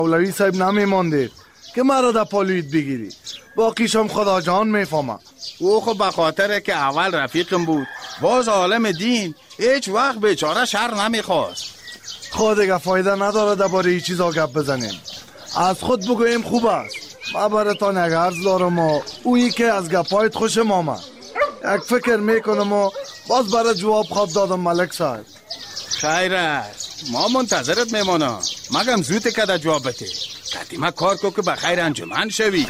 مولوی صاحب نمیماندید که مرا در پالویت بگیری. باقیشم خدا جان میفهمه. او خب به خاطر که اول رفیقم بود، باز عالم دین، هیچ وقت بیچاره شر نمیخواست. خود دیگه فایده نداره درباره این چیزا گپ بزنیم. از خود بگویم خوب است. ما براتان یک عرض دارم و اویی که از گپایت خوشم آمد. یک فکر میکنم و باز برای جواب خواب دادم ملک صاحب. خیر است، ما منتظرت میمانم. مگم زوده که در جواب بده. قدیمه کار کو که بخیر انجمن شوی.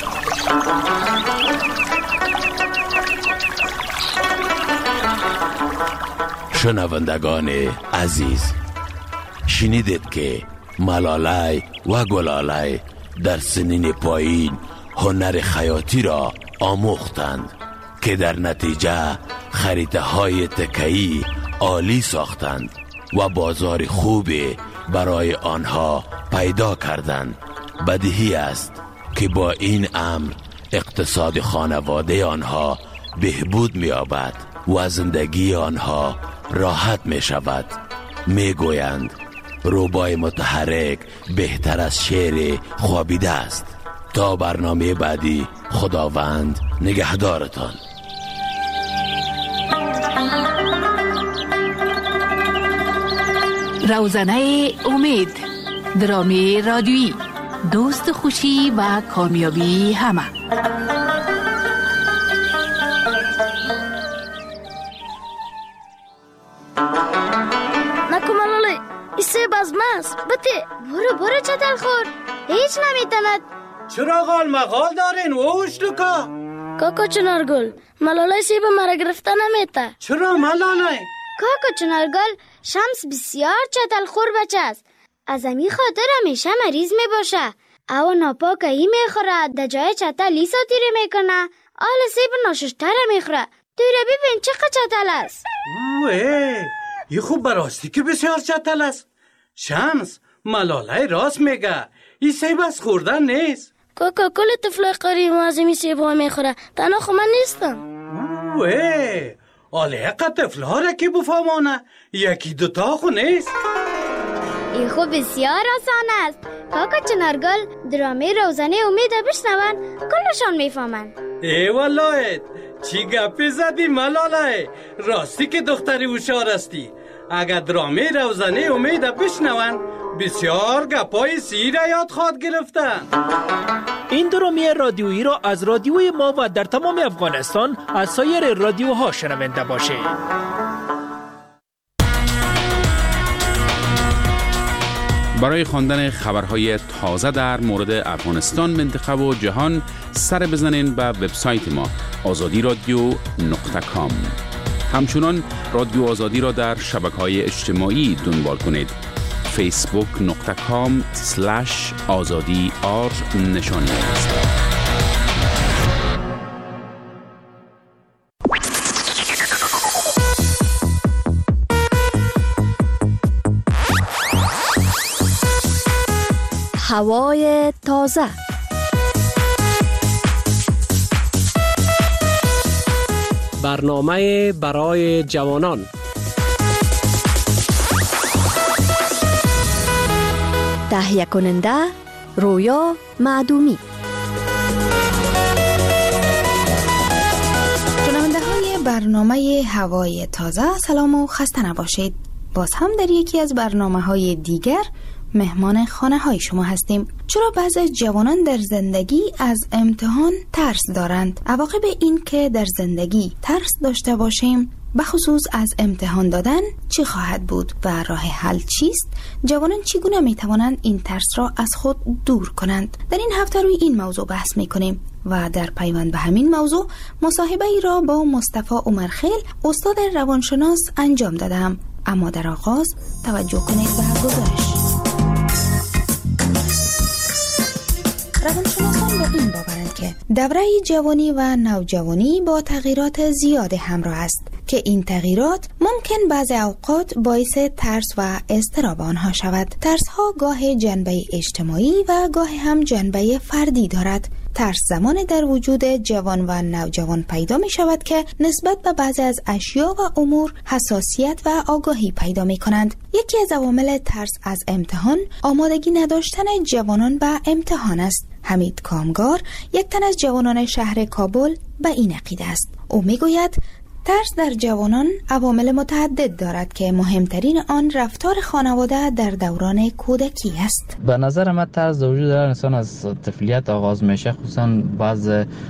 شنوندگان عزیز، شنیدید که ملالای و گلالای در سنین پایین هنر خیاطی را آموختند که در نتیجه خریطه های تکه‌ای عالی ساختند و بازار خوبی برای آنها پیدا کردند. بدیهی است که با این امر اقتصاد خانواده آنها بهبود می‌یابد و زندگی آنها راحت می شود. می گویند روبای متحرک بهتر از شعر خوابیده است. تا برنامه بعدی، خداوند نگهدارتان. روزنه امید، درامی رادیویی، دوست خوشی و کامیابی همه. نکو ملاله، ایسه بزمست. بته برو چتل خور. هیچ نمیتند. چرا غال مغال دارین ووش لکا؟ کاکا چنارگل، ملاله سیب مرا گرفته نمیته. چرا ملاله؟ کاکا چنارگل، شمس بسیار چتل خور بچه است. از امی خاطر همیشه مریض می باشه. او ناپاکه ای میخوره، در جای چتل ای ساتیره میکنه. آل سیب ناششتره میخوره. توی را ببین چقدر چتل است. اوه، ای خوب براستی که بسیار چتل است. شمس، ملاله راست میگه. ای سیب از خوردن نیست. کاکا کل طفل قریب از امی سیب ها میخوره. تنها خو من نیستم. اوه، آله قد طفل ها را که بفهمانه. یکی دوتا خو نیست. این خو بسیار آسان است. کاکا چنارگل، درامه روزانه امید بشنون کلشان میفهمن. ای والله، چی گپی زدی ملاله؟ راستی که دختری هوشیار استی. اگر درامه روزانه امید بشنون بسیار گپای سیر یاد خواد گرفتن. این درامه رادیویی را از رادیوی ما و در تمام افغانستان از سایر رادیوها شنونده باشید. برای خواندن خبرهای تازه در مورد افغانستان، منطقه و جهان سر بزنین به وبسایت ما azadi.radio.com. همچنان رادیو آزادی را در شبکه‌های اجتماعی دنبال کنید. facebook.com/azadi نشان است. هوای تازه. برنامه برای جوانان. تهیه کننده رویا معدومی. شنونده های برنامه هوای تازه، سلام و خسته نباشید. باز هم در یکی از برنامه های دیگر مهمان خانه های شما هستیم. چرا بعضی از جوانان در زندگی از امتحان ترس دارند؟ عواقب این که در زندگی ترس داشته باشیم، بخصوص از امتحان دادن، چی خواهد بود و راه حل چیست؟ جوانان چگونه می توانند این ترس را از خود دور کنند؟ در این هفته روی این موضوع بحث می کنیم و در پیوند به همین موضوع مصاحبه ای را با مصطفی عمرخیل، استاد روانشناس انجام دادم. اما در آغاز توجه کنید به گزارش. روانشناسان با این باورند که دوره جوانی و نوجوانی با تغییرات زیاد همراه است. که این تغییرات ممکن بعضی اوقات باعث ترس و اضطراب آنها شود. ترس ها گاه جنبه اجتماعی و گاه هم جنبه فردی دارد. ترس زمان در وجود جوان و نوجوان پیدا می شود که نسبت به بعضی از اشیا و امور حساسیت و آگاهی پیدا می کنند. یکی از عوامل ترس از امتحان آمادگی نداشتن جوانان به امتحان است. حمید کامگار، یک تن از جوانان شهر کابل، به این عقیده است. او می گوید ترس در جوانان عوامل متعدد دارد که مهمترین آن رفتار خانواده در دوران کودکی است. به نظر من ترس در وجود هر انسان از طفولیت آغاز میشه، خصوصا بعض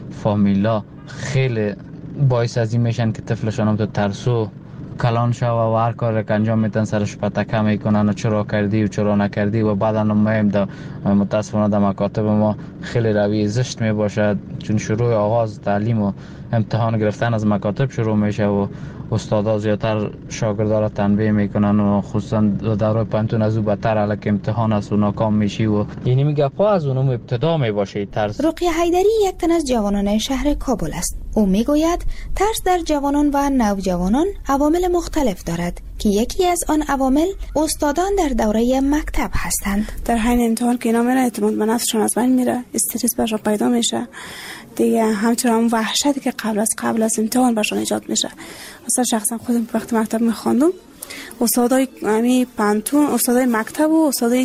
فامیلا خیلی باعث از این میشن که طفلشان هم تو ترسو کلان شو و هر کار که انجام میدن سرش پتکه میکنن و چرا کردی و چرا نکردی و بعدا هم متاسفانه در مکاتب ما خیلی روی زشت میباشد، چون شروع آغاز تعلیم و امتحان گرفتن از مکاتب شروع میشه و استادا زیادتر شاگردا را تنبیه میکنن و خصوصا دوره پانتون از او بدتر الک امتحان است و ناکام میشی و یعنی میگه پا از اونم ابتدا میباشه ترس. رقیه حیدری یک تن از جوانان شهر کابل است. او میگوید ترس در جوانان و نوجوانان عوامل مختلف دارد که یکی از آن عوامل استادان در دوره مکتب هستند. در حین امتحان که اینا میره اعتماد به نفسشون از بین میره، استرس برشون پیدا میشه دیگه، همچنین هم وحشتی که قبل از امتحان برشون ایجاد میشه. مثلا شخصا خودم وقتی مکتب میخواندم استادای پانتون، استادای مکتب و استادای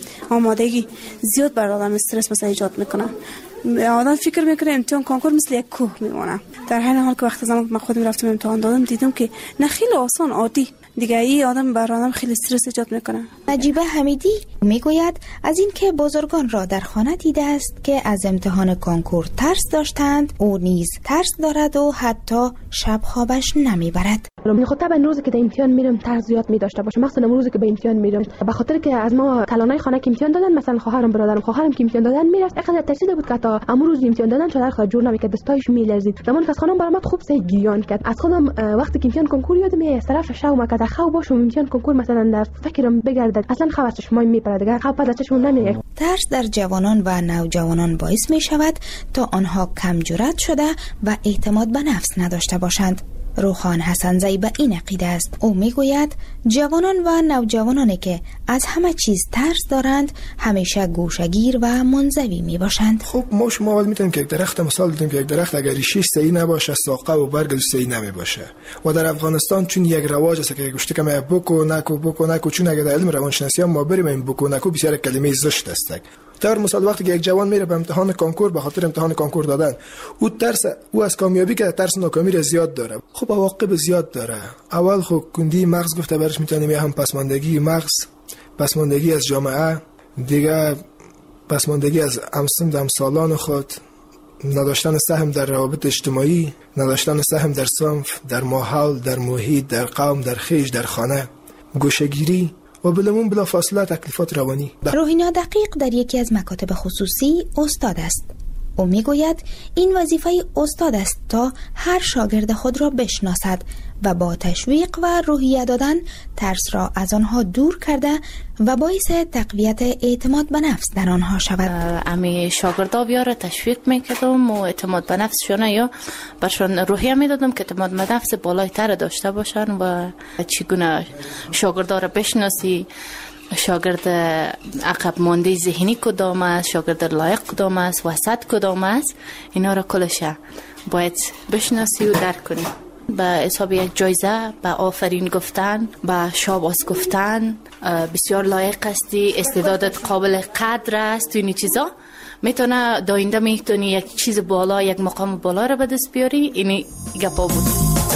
آمادگی زیاد بر آدم استرس مثلا ایجاد میکنن. آدم فکر میکنه امتحان کنکور مثل یک کوه میمونه، در حین حال که وقتی من خودم رفتم امتحان دادم دیدم که نه خیلی آسان عادی دیگه، این آدم بر آدم خیلی استرس ایجاد میکنه. نجیبه حمیدی میگوید از این که بزرگان را در خانه دیده است که از امتحان کنکور ترس داشتند، او نیز ترس دارد و حتی شب خوابش نمیبرد. خب طبعا روزی که در امتحان میرم ترس زیاد می‌داشته باشه، مثلا روزی که به امتحان میرم به خاطر که از ما کلانای خانه که امتحان دادن، مثلا خواهرم برادرم که امتحان دادن میرفت اینقدر ترسیده بود که تا امروز امتحان دادن چادر خود جور نمیکرد، دستایش میلرزید. زمان که از خانم برآمد خوب سه گریان کرد. از خودم وقتی که امتحان کنکور یادم از طرف شوم که خو باشم امتحان کنکور مثلا در فکرم بگردد اصلا خبر چشمای میپره دیگه، خب بعد چشمون نمیاد. ترس در جوانان و نوجوانان باعث می شود تا آنها کم جرأت شده و اعتماد به نفس نداشته باشند. روخان حسنزی به این عقیده است. او میگوید جوانان و نوجوانانی که از همه چیز ترس دارند همیشه گوشه‌گیر و منزوی میباشند. خب ما شما اول میتونیم که یک درخت مثال بدیم که یک درخت اگر ریشش صحیح نباشه ساقه و برگ صحیح نمیباشه. و در افغانستان چون یک رواج است که گوشته که ما بکو نکو چون اگر در علم روانشناسی ما بریم این بکو نکو بسیار کلمه زشت است. در مثال وقتی که یک جوان میره به امتحان کنکور به خاطر امتحان کنکور دادن، او از کامیابی که ترس ناکامی را زیاد داره. خب عواقب زیاد داره. اول خب کندی مغز گفته برش میتونیم هم پسماندگی مغز، پسماندگی از جامعه، دیگه پسماندگی از همسالان خود، نداشتن سهم در روابط اجتماعی، نداشتن سهم در صنف، در ماحول، در محیط، در قوم، در خیش، در خانه، گوشه‌گیری و بلا فاصله تکلیفات روانی. روحینا دقیق در یکی از مکاتب خصوصی استاد است. او میگوید این وظیفه استاد است تا هر شاگرد خود را بشناسد و با تشویق و روحیه دادن ترس را از آنها دور کرده و باعث تقویت اعتماد به نفس در آنها شود. امی شاگردا بیاره تشویق میکردم و اعتماد به نفسشون یا برشون روحیه میدادم که اعتماد به نفس بالایتر داشته باشن و چگونه شاگردا را بشناسی، شاگرد عقب مانده ذهنی کدام است، شاگرد لایق کدام است، وسط کدام است، اینا را کلش باید بشناسی و درک کنی. به حساب یک جایزه، به آفرین گفتن، به شاباس گفتن، بسیار لایق هستی، استعدادت قابل قدر است، تو این چیزا میتونه داینده میتونی یک چیز بالا، یک مقام بالا را به دست بیاری. اینی گپا بود.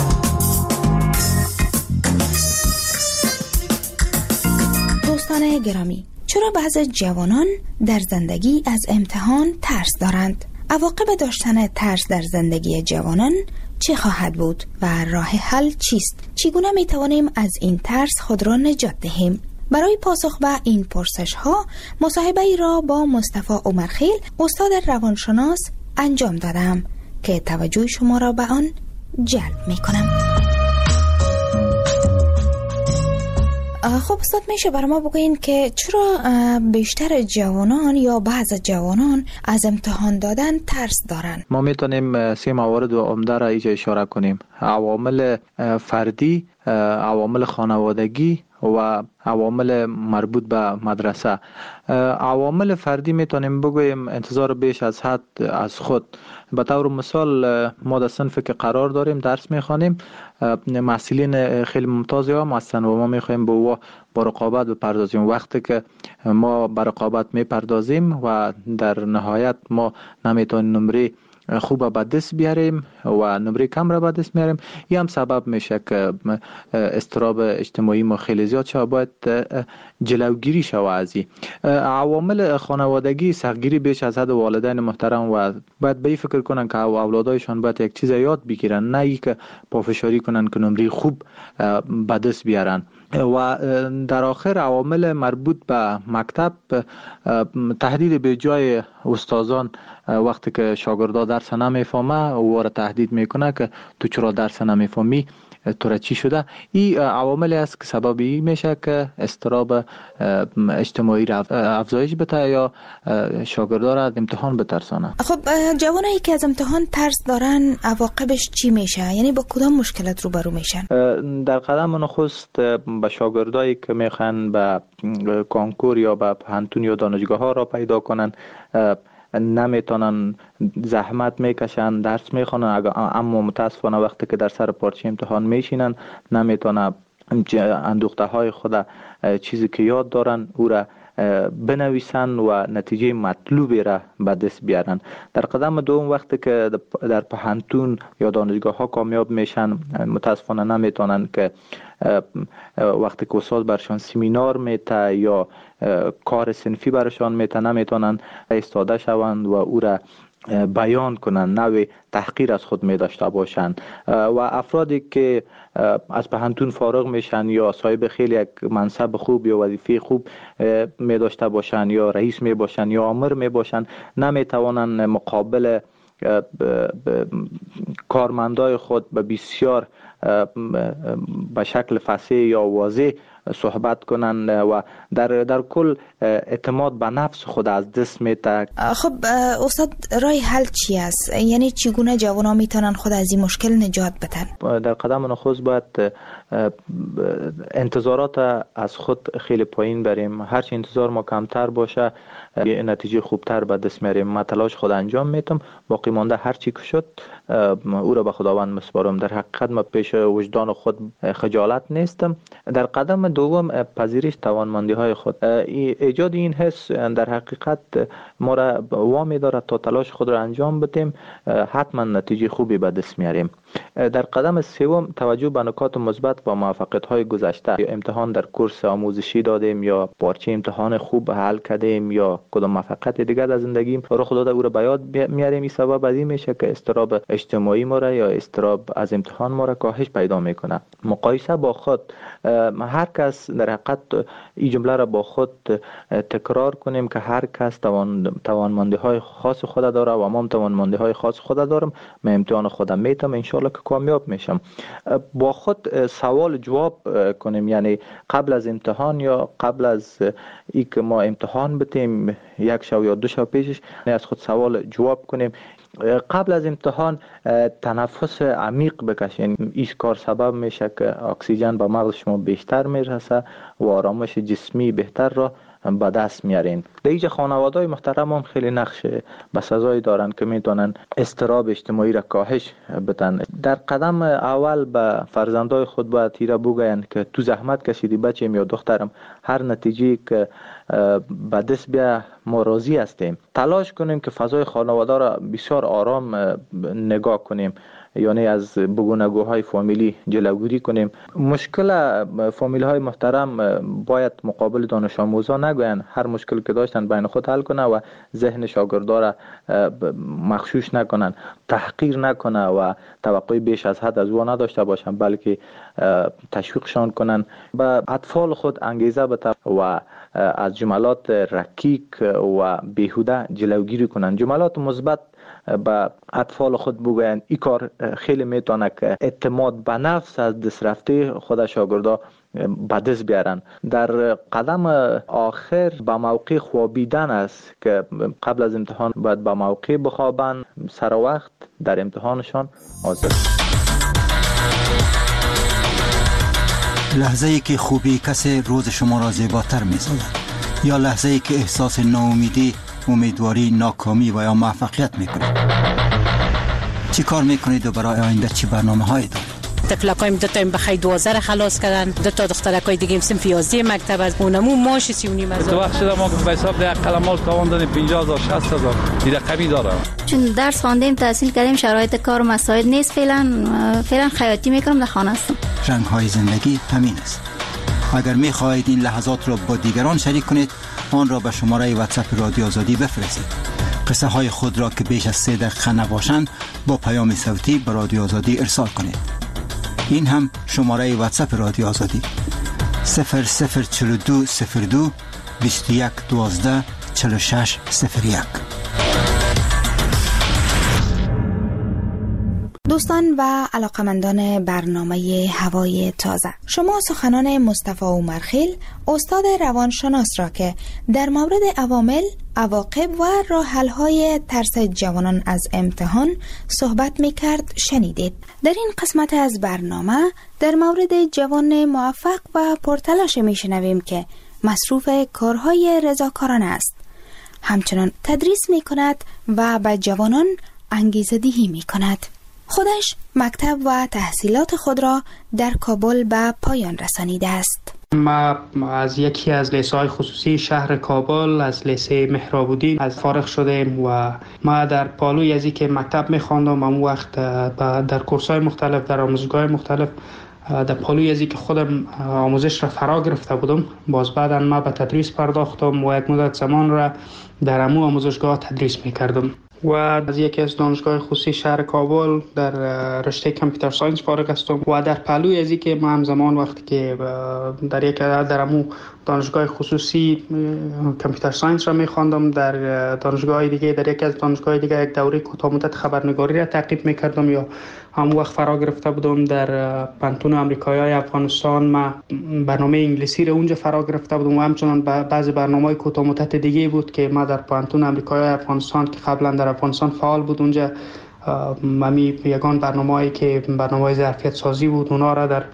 دوستان گرامی، چرا بعضی جوانان در زندگی از امتحان ترس دارند؟ عواقب داشتن ترس در زندگی جوانان چه خواهد بود و راه حل چیست؟ چگونه می توانیم از این ترس خود را نجات دهیم؟ برای پاسخ به این پرسش ها مصاحبه ای را با مصطفی عمرخیل، استاد روانشناس انجام دادم که توجه شما را به آن جلب می کنم. خب استاد میشه برای ما بگوین که چرا بیشتر جوانان یا بعض جوانان از امتحان دادن ترس دارن؟ ما میتونیم 3 موارد عمده را اینجا اشاره کنیم: عوامل فردی، عوامل خانوادگی و عوامل مربوط به مدرسه. عوامل فردی میتونیم بگویم انتظار بیش از حد از خود. به طور مثال ما در صنفی که قرار داریم درس میخوانیم، محصلین خیلی ممتازی هم هستن و ما میخوایم با رقابت بپردازیم. وقتی که ما به رقابت میپردازیم و در نهایت ما نمیتونیم نمره خوب به دست بیاریم و نمره کم را به دست میاریم، این هم سبب میشه که اضطراب اجتماعی ما خیلی زیاد شده. باید جلوگیری شود از این عوامل خانوادگی. سختگیری بیش از حد والدین محترم و باید به این فکر کنن که اولادایشان باید یک چیز یاد بگیرن، نه ای که پافشاری کنن که نمره خوب به دست بیارن. و در آخر عوامل مربوط به مکتب، تهدید به جای استادان وقتی که شاگردا درس نمیفهمه او را تهدید میکنه که تو چرا درس نمیفهمی، تو را چی شده. این عواملی است که سببی میشه که اضطراب اجتماعی را افزایش بده یا شاگردا را از امتحان بترسانه. خب جوانایی که از امتحان ترس دارن عواقبش چی میشه؟ یعنی با کدام مشکلات روبرو میشن؟ در قدم نخست به شاگردایی که میخوان به کنکور یا به پانتون یا دانشگاه ها را پیدا کنن، نمیتونن، زحمت میکشن، درس میخونن، اما متاسفانه وقتی که در سر پارچه امتحان میشینن نمیتونن اندوخته های خود چیزی که یاد دارن او را بنویسن و نتیجه مطلوبی را به دست بیارن. در قدم دوم وقتی که در پانتون یا دانشگاه ها کامیاب میشن، متاسفانه نمیتونن که وقتی که استاد برشان سمینار میته یا کار صنفی برشان میته نمیتونن ایستاده شوند و او را بیان کنن، نوع تحقیر از خود می داشته باشند. و افرادی که از پانتون فارغ میشن یا صاحب خیلی یک منصب خوب یا وظیفه خوب می داشته باشند یا رئیس می باشند یا آمر می باشند، نمی توانند مقابل کارمندای خود به بسیار به شکل فصیح یا واضح صحبت کنند و در کل اعتماد به نفس خود از دست میده. خب استاد راه حل چی است؟ یعنی چگونه جوانان میتونن خود از این مشکل نجات بدن؟ در قدم نخست باید انتظارات از خود خیلی پایین بریم. هرچی انتظار ما کمتر باشه نتیجه خوبتر به دست میاریم. من تلاش خود انجام میتم، باقی مانده هرچی که شد او را به خداوند مسپارم. در حقیقت ما پیش وجدان خود خجالت نیستم. در قدم دوم پذیرش توانمندی های خود. ایجاد این حس در حقیقت ما را وامی دارد تا تلاش خود را انجام بدیم، حتما نتیجه خوبی به دست میاریم. در قدم سوم توجه به نکات مثبت و موفقیت های گذشته. امتحان در کورس آموزشی دادیم یا پارچه امتحان خوب حل کردیم یا کدام موفقیت دیگر در زندگیم رخ داده او را به یاد میاریم. این سبب از این میشه که اضطراب اجتماعی ما را یا اضطراب از امتحان ما را کاهش پیدا میکنه. مقایسه با خود، هر کس در حقیقت این جمله را با خود تکرار کنیم که هر کس توانمندی های خاص خود داره و ما توانمندی های خاص خود دارم. من امتحان خودم میتم، ان شاء الله که کامیاب میشم. با خود سوال جواب کنیم، یعنی قبل از امتحان یا قبل از ای که ما امتحان بتیم یک شب یا دو شب پیشش از خود سوال جواب کنیم. قبل از امتحان تنفس عمیق بکشین. این کار سبب میشه که اکسیژن به مغز شما بیشتر میرسه و آرامش جسمی بهتر را به دست میارین. در اینجا خانواده‌های محترم هم خیلی نقش بسزایی دارن که میتونن اضطراب اجتماعی را کاهش بدن. در قدم اول به فرزندای خود باید تیره بگوین که تو زحمت کشیدی بچه‌م یا دخترم، هر نتیجه که به دست بیا ما راضی هستیم. تلاش کنیم که فضای خانواده را بسیار آرام نگاه کنیم، یعنی از بگونگوهای فامیلی جلوگیری کنیم. مشکل فامیلی های محترم باید مقابل دانش آموزان نگوین، هر مشکل که داشتن بین خود حل کنه و ذهن شاگردا را مغشوش نکنن، تحقیر نکنه و توقع بیش از حد از او نداشته باشن، بلکه تشویقشان کنن، به اطفال خود انگیزه بده و از جملات رکیک و بیهوده جلوگیری کنن. جملات مثبت به اطفال خود بگوین. این کار خیلی میتونه که اعتماد به نفس از دست رفته خود شاگردا به دست بیارن. در قدم آخر به موقع خوابیدن است که قبل از امتحان باید به موقع بخوابن، سر وقت در امتحانشان حاضر. لحظه ای که خوبی کسی روز شما را زیباتر می سازد یا لحظه ای که احساس ناامیدی، امیدواری، ناکامی و یا موفقیت می کنید؟ چی کار می کنید و برای آینده چی برنامه هایی دارید؟ طفلکایم دو تا بخیر 12 خلاص کردن، دو تا دخترکای دیگه صنف 11 مکتب از اونمو ماش 3.5 تو وقت شده ما به حساب ده قلمال تاوان دادیم 50000 60000 دیگه کمی داره. چون درس خواندیم تحصیل کردیم شرایط کار مساعد نیست، فعلا خیاطی میکنم در خانه هستم. رنگ های زندگی همین است. اگر می خواهید این لحظات را با دیگران شریک کنید آن را به شماره واتساپ رادیو آزادی بفرستید. قصه های خود را که بیش از 3 دقیقه نباشند با پیام صوتی به رادیو آزادی ارسال کنید. این هم شماره واتساپ رادیو آزادی 004202 21 12 46 01. دوستان و علاقمندان برنامه هوای تازه، شما سخنان مصطفی عمرخیل استاد روانشناس را که در مورد عوامل، عواقب و راه حل‌های ترس جوانان از امتحان صحبت می‌کرد شنیدید. در این قسمت از برنامه در مورد جوان موفق و پرتلاش می‌شنویم که مصروف کارهای رضاکارانه است. همچنان تدریس می‌کند و به جوانان انگیزه‌دهی می‌کند. خودش مکتب و تحصیلات خود را در کابل به پایان رسانیده است. ما از یکی از لیسه‌های خصوصی شهر کابل از لیسه مهراب‌الدین از فارغ شدیم و ما در پالوی از که مکتب می‌خواندم اون وقت در کورس‌های مختلف در آموزشگاه مختلف در پالوی از که خودم آموزش را فرا گرفته بودم. باز بعداً ما به تدریس پرداختم و یک مدت زمان را در امو آموزشگاه تدریس می‌کردم و از یکی از دانشگاه خصوصی شهر کابل در رشته کامپیوتر ساینس فارغ هستم و در پهلوی از که ما همزمان وقتی که در امو دانشگاه خصوصی کامپیوتر ساینس را می‌خواندم در دانشگاه دیگه در یکی از دانشگاه دیگه یک دوره کوتاه مدت خبرنگاری را تعقیب می‌کردم یا هم وقت فرا گرفته بودم در پانتون آمریکایی افغانستان. ما برنامه انگلیسی را اونجا فرا گرفته بودم و همچنان بعضی برنامه‌های کوتاه مدت دیگه بود که ما در پانتون آمریکایی افغانستان که قبلا در افغانستان فعال بود اونجا ممی یگان برنامه‌ای که برنامه‌های ظرفیت سازی بود اونا را در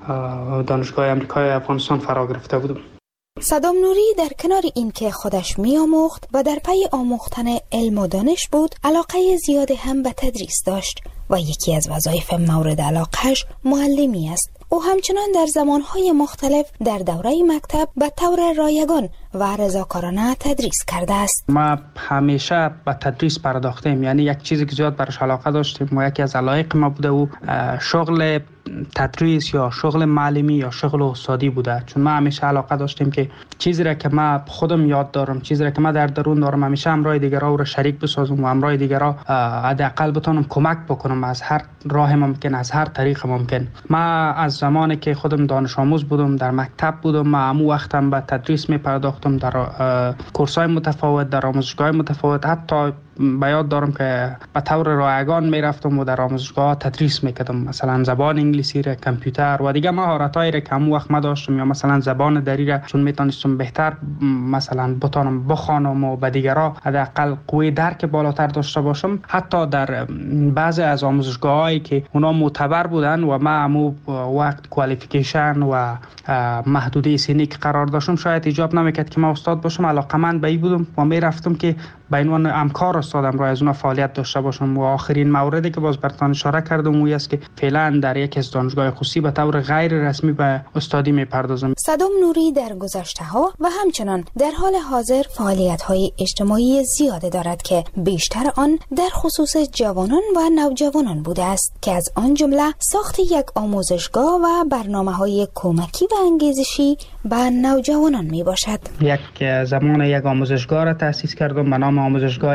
دانشگاه آمریکایی افغانستان فرا گرفته بودم. صدام نوری در کنار این که خودش می‌آموخت و در پی آموختن علم و دانش بود، علاقه زیادی هم به تدریس داشت و یکی از وظایف مورد علاقهش معلمی است. او همچنان در زمانهای مختلف در دوره مکتب به طور رایگان و رضاکارانه تدریس کرده است. ما همیشه به تدریس پرداختیم، یعنی یک چیزی که زیاد برش علاقه داشتیم و یکی از علایق ما بوده و شغل تدریس یا شغل معلمی یا شغل استادی بوده. چون ما همیشه علاقه داشتیم که چیزی را که ما خودم یاد دارم، چیزی را که ما در درون دارم، همیشه همراه دیگران را شریک بسازم و همراه دیگران حداقل بتونم کمک بکنم از هر راه ممکن، از هر طریق ممکن. ما از زمانی که خودم دانش آموز بودم در مکتب بودم، ما همون وقتم به تدریس می پرداختم در کورس‌های متفاوت، در آموزشگاه متفاوت. حتی به یاد دارم که به طور رایگان می رفتم و در آموزشگاه تدریس میکردم، مثلا زبان انگلیسی را، کامپیوتر و دیگه مهارتایی را که همون وقت ما داشتم، یا مثلا زبان دری را چون میتونستم بهتر مثلا بتونم بخوانم و به دیگران حداقل قوی درک بالاتر داشته باشم. حتی در بعضی از آموزشگاهایی که اونا معتبر بودن و ما همون وقت کوالیفیکیشن و محدوده سنی که قرار داشتم شاید ایجاب نمیکرد که ما استاد باشم، علاقمند به این بودم و میرفتم که به عنوان همکار استادم را از اون فعالیت داشته باشم. و آخرین موردی که باز براتون اشاره کردم اون است که فعلا در یک از دانشگاه خصوصی به طور غیر رسمی به استادی میپردازم. صدام نوری در گذشته‌ها و همچنان در حال حاضر فعالیت‌های اجتماعی زیاده دارد که بیشتر آن در خصوص جوانان و نوجوانان بوده است که از آن جمله ساخت یک آموزشگاه و برنامه‌های کمکی و انگیزشی به نوجوانان میباشد. یک زمان یک آموزشگاه را تأسیس کردم به نام آموزشگاه علمی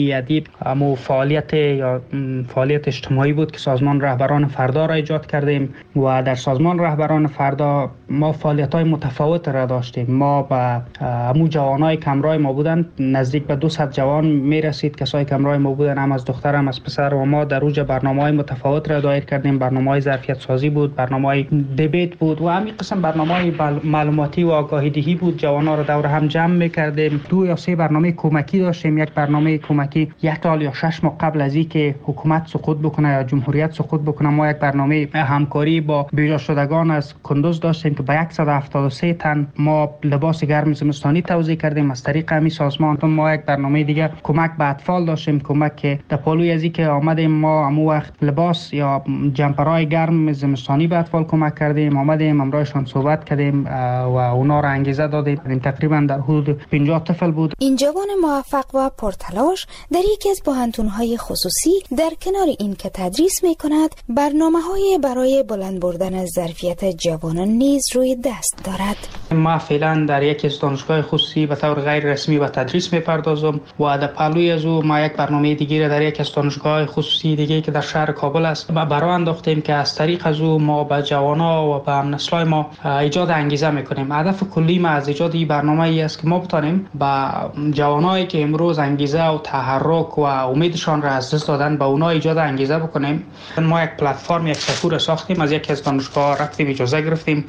برنامه ادیب امو فعالیت یا فعالیت اجتماعی بود که سازمان رهبران فردا را ایجاد کردیم و در سازمان رهبران فردا ما فعالیت‌های متفاوت را داشتیم. ما با امو جوانای کمرای ما بودن، نزدیک به 200 جوان میرسید کسای کمرای ما بودن، هم از دختر هم از پسر، و ما در اوج برنامه‌های متفاوت را دایر کردیم. برنامه‌های ظرفیت سازی بود، برنامه‌های دیبیت بود و همین قسم برنامه‌های معلوماتی و آگاهی دهی بود. جوان‌ها را دور هم جمع می‌کردیم. 2 یا 3 برنامه کمکی داشتیم. یک برنامه کمکی 1 سال یا 6 ماه قبل از اینکه حکومت سقوط بکنه یا جمهوریت سقوط بکنه، ما یک برنامه همکاری با بیجا شدگان از کندوز داشتیم که با 173 تن ما لباس گرم زمستانی توزیع کردیم از طریق همین سازمان. ما یک برنامه دیگه کمک به اطفال داشتیم، کمک که در پالوی از اینکه آمدیم ما همون وقت لباس یا جمپرای گرم زمستانی به اطفال کمک کردیم، آمدیم امرایشان صحبت کردیم و اونا را انگیزه دادیم. تقریبا در حدود 50 طفل بود. این جوان موفق و پرتلاش در یکی از پوهنتون‌های خصوصی در کنار این که تدریس می‌کند، برنامه‌های برای بلند بردن از ظرفیت جوانان نیز روی دست دارد. ما فعلا در یکی از دانشگاه خصوصی به طور غیر رسمی به تدریس می‌پردازم و در پهلوی از او ما یک برنامه دیگه در یک از دانشگاه خصوصی دیگه که در شهر کابل است برای انداختیم که از طریق از او ما به جوان‌ها و به هم‌نسل‌های ما ایجاد انگیزه می‌کنیم. هدف کلی ما از ایجاد این برنامه ای است که ما بتونیم با جوانایی که امروز انگیزه و تحرک و امیدشان را از دست دادن به اونا ایجاد انگیزه بکنیم. ما یک پلتفرم، یک سکور ساختیم، از یکی از دانشگاه رفتیم اجازه گرفتیم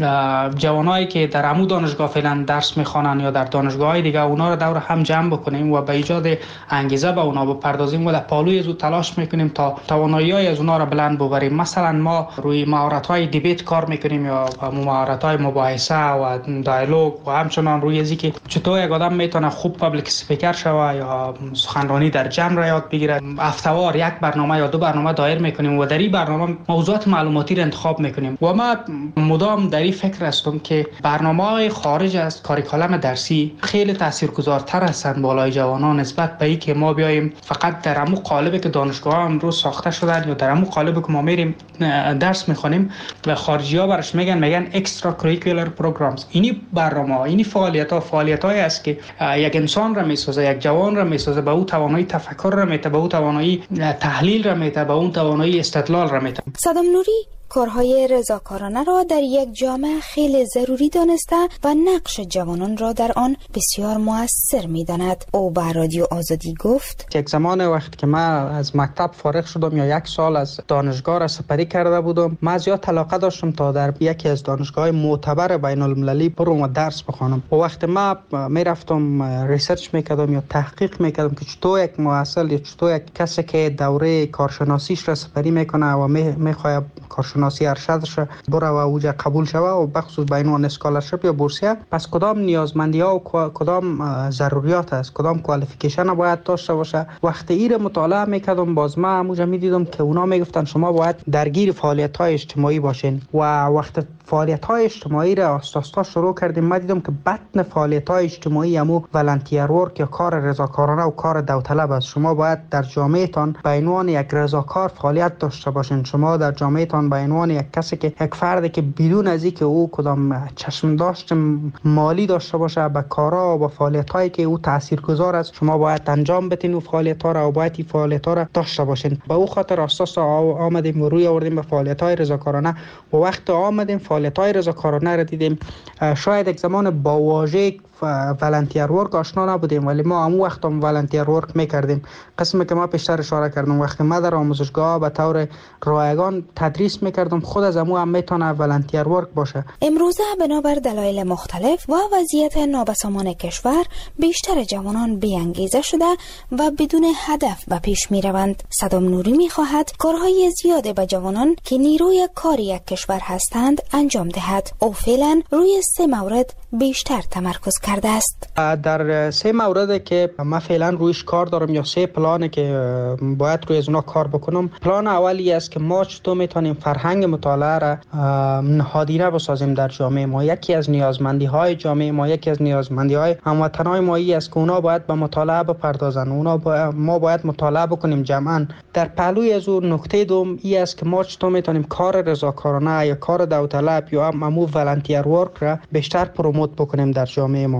جوانایی که در عمو دانشگاه فعلا درس میخوانن یا در دانشگاه‌های دیگه اونا رو دور هم جمع بکنیم و به ایجاد انگیزه به اونا بپردازیم و در پالوی از او تلاش میکنیم تا توانایی‌های از اونا رو بلند ببریم. مثلا ما روی مهارت‌های دیبیت کار میکنیم یا مهارت‌های مباحثه و دیالوگ و همچنان روی ازی که چطور یک آدم میتونه خوب پابلیک اسپیکر شوه یا سخنرانی در جمع را یاد بگیره. هفته‌وار یک برنامه یا 2 برنامه دایر میکنیم و در این برنامه موضوعات معلوماتی را انتخاب میکنیم و ما مدام در این فکر هستم که برنامه‌های خارج از کاریکولم درسی خیلی تاثیرگذارتر هستند بالای جوانان نسبت به اینکه ما بیایم فقط در همون قالبی که دانشگاه‌ها امروز ساخته شدن یا در همون قالبی که ما میریم درس میخونیم و خارجی‌ها برش میگن اکسترا کریکولر پروگرامز. اینی برنامه‌ها، اینی فعالیت‌هایی است که یک انسان را میسازه، یک جوان را میسازه، به او توانایی تفکر را میده، به او توانایی تحلیل را میده، به اون توانایی استدلال را میده. صدام نوری کارهای رضاکارانه را در یک جامعه خیلی ضروری دانسته و نقش جوانان را در آن بسیار مؤثر می‌داند. او به رادیو آزادی گفت: یک زمان وقتی که من از مکتب فارغ شدم یا 1 سال از دانشگاه را سپری کرده بودم، من زیاد علاقه داشتم تا در یکی از دانشگاه‌های معتبر بین‌المللی برم و درس بخوانم. و وقتی من میرفتم ریسرچ میکردم یا تحقیق میکردم که چطور یک محصل یا چطور یک کسی که دوره کارشناسیش را سپری میکنه و میخواد کارشناسی ارشدش بره و اوجا قبول شوه و بخصوص به عنوان اسکالرشیپ یا بورسیه، پس کدام نیازمندی‌ها و کدام ضروریات است، کدام کوالیفیکیشن باید داشته باشه. وقتی این مطالعه میکردم باز من همونجا میدیدم که اونا میگفتن شما باید درگیر فعالیت‌های اجتماعی باشین و وقتی فعالیت‌های اجتماعی را آستاستا شروع کردیم من دیدم که بطن فعالیت‌های اجتماعی همو والنتیر ورک یا کار رضاکارانه و کار داوطلب است. شما باید در جامعهتان به عنوان یک رضاکار فعالیت داشته باشین. شما در جامعهتان به عنوان یک کسی که یک فردی که بدون از اینکه او کدام چشم داشت مالی داشته باشه به کارا و به فعالیت‌هایی که او تاثیرگذار است شما باید انجام بدین و فعالیت‌ها را و باید این فعالیت‌ها را داشته باشین. به او خاطر اساس آمدیم و روی آوردیم به فعالیت‌های رضاکارانه و وقت آمدیم فعالیت‌های رضاکارانه را دیدیم. شاید یک زمان با واژه والنتیر ورک آشنا نبودیم ولی ما همون وقت هم والنتیر ورک میکردیم. قسمی که ما پیشتر اشاره کردم وقتی ما در آموزشگاه به طور رایگان تدریس میکردم خود از همون هم میتونه والنتیر ورک باشه. امروزه بنابر دلایل مختلف و وضعیت نابسامان کشور بیشتر جوانان بی‌انگیزه شده و بدون هدف به پیش میروند. صدام نوری میخواهد کارهای زیاد به جوانان که نیروی کار یک کشور هستند انجام دهد. او فعلا روی 3 مورد بیشتر تمرکز کرده است. در 3 مورد که من فعلا رویش کار دارم یا 3 پلانه که باید روی از اونا کار بکنم. پلان اولی است که ما چطور میتونیم فرهنگ مطالعه را نهادینه بسازیم در جامعه ما. یکی از نیازمندی های جامعه ما، یکی از نیازمندی های هموطنای ما است که اونا باید به مطالعه بپردازن. ما باید مطالعه بکنیم جمعا. در پهلوی از اون نکته دوم این است که ما چطور میتونیم کار رضاکارانه یا کار داوطلب یا همو والنتیر ورک را بیشتر پروموت بکنیم در جامعه ما.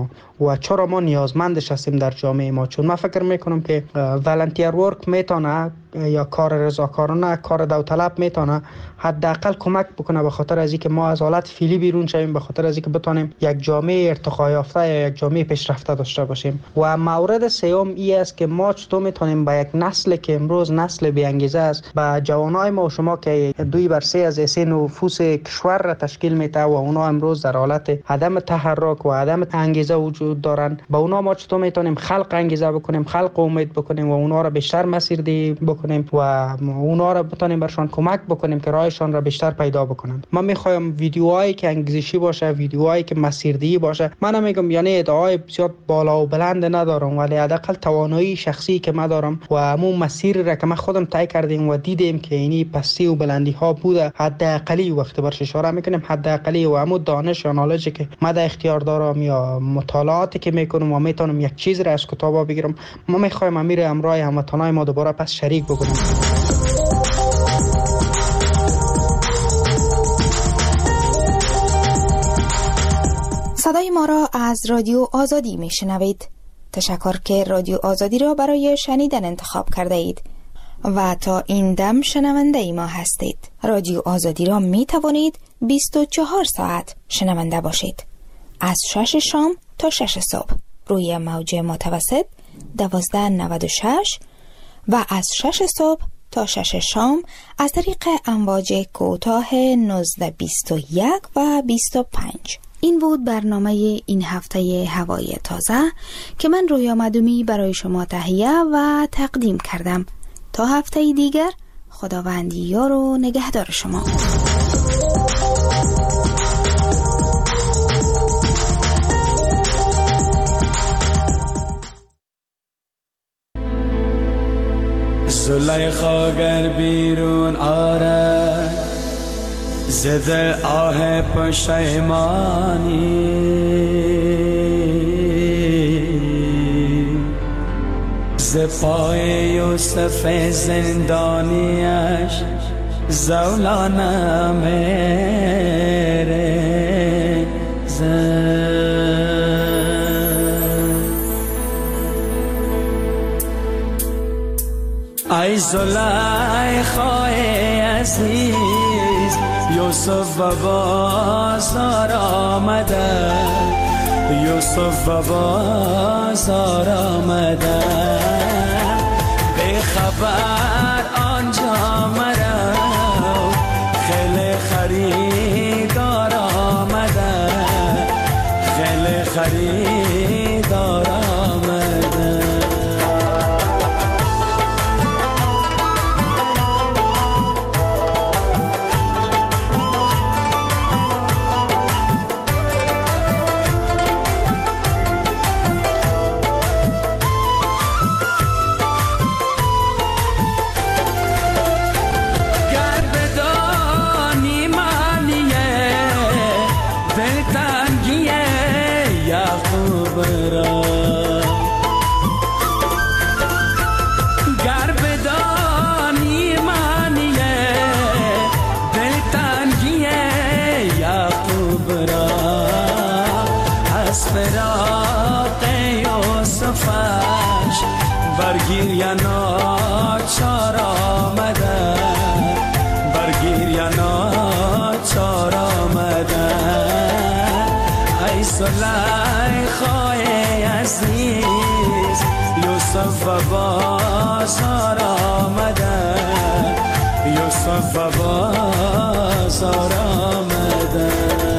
ما و چرا ما نیازمندش هستیم در جامعه ما. چون من فکر میکنم که والنتیر ورک میتونه یا کار رضاکارانه، کار داوطلب میتونه حداقل کمک بکنه به خاطر از اینکه ما از حالت فعلی بیرون شویم، به خاطر از اینکه بتونیم یک جامعه ارتقا یافته یا یک جامعه پیشرفته داشته باشیم. و مورد سوم این است که ما چطور میتونیم به یک نسل که امروز نسل بی انگیزه است، به جوانای ما و شما که 2/3 از سه نفوس کشور را تشکیل میده و اونا امروز در حالت عدم تحرک و عدم انگیزه وجود دارن، با اونا ما چطور میتونیم خلق انگیزه بکنیم، خلق امید بکنیم و اونا را بیشتر مسیردهی بکنیم و اونا را بتونیم برشان کمک بکنیم که راهشان را بیشتر پیدا بکنن. من میخوایم ویدیوهایی که انگیزشی باشه، ویدیوهایی که مسیردهی باشه. من نمیگم یعنی ادعای بسیار بالا و بلند ندارم، ولی حداقل توانایی شخصی که من دارم و همون مسیر را که من خودم طی کردیم و دیدیم که اینی پستی و بلندی ها بوده، حداقلی وقتی برش اشاره میکنیم حداقلی و همون دانش یا نالجی که من در اختیار دارم یا مطالعاتی که میکنم و میتونم یک چیز را از کتابا بگیرم، ما میخوایم امیر امرای هموطنای ما دوباره پس شریک بکنیم. صدای ما را از رادیو آزادی میشنوید. تشکر که رادیو آزادی را برای شنیدن انتخاب کرده اید و تا این دم شنونده ما هستید. رادیو آزادی را می توانید 24 ساعت شنونده باشید، از 6 شام تا 6 صبح روی موج متوسط 1296 و از 6 صبح تا 6 شام از طریق امواج کوتاه 1921 و 25. این بود برنامه این هفته هوای تازه که من رویا مدومی برای شما تهیه و تقدیم کردم. تا هفته دیگر، خداوند یار و نگهدار شما. زلیخا گر بیرون آره زده آه پشیمانی، ز پای یوسف زندانیش زولانه میره ای زلیخای عزیز، یوسف و بازار آمده، یوسف و بازار آمده، به خبر آنجا مرا خیلی خریدار آمده، خیلی خریدار آمده. برگیر یا ناچار آمده، برگیر یا ناچار آمده، ای زلیخای عزیز، یوسف و بازار آمده، یوسف و بازار آمده.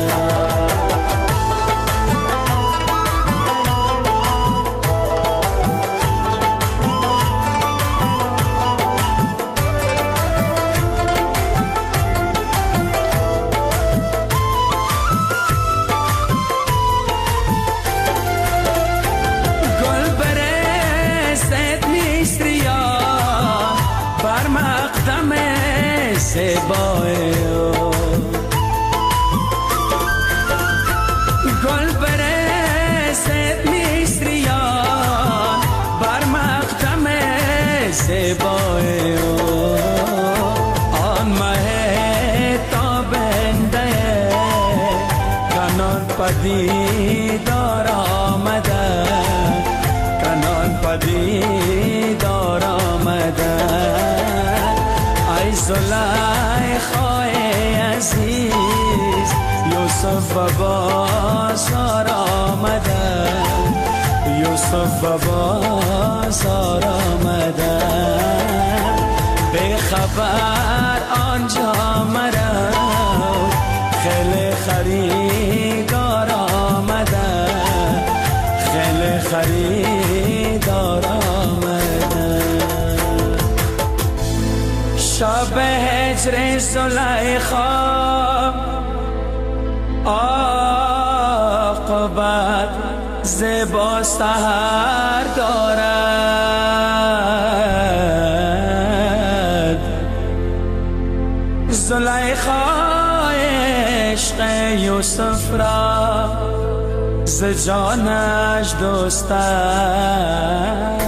گل برسد میسریان بر مقدم زیبای آن مه تابنده کنار پدیدار آمد زلیخای عزیز یوسف و بازار آمده یوسف و بازار آمده به خبر آنجا مرا خیلی خریدار آمده خیلی خریدار آمده شب هجر زلیخا عاقبت زیبا سحر دارد زلیخا عشق یوسف را ز جانش دوست است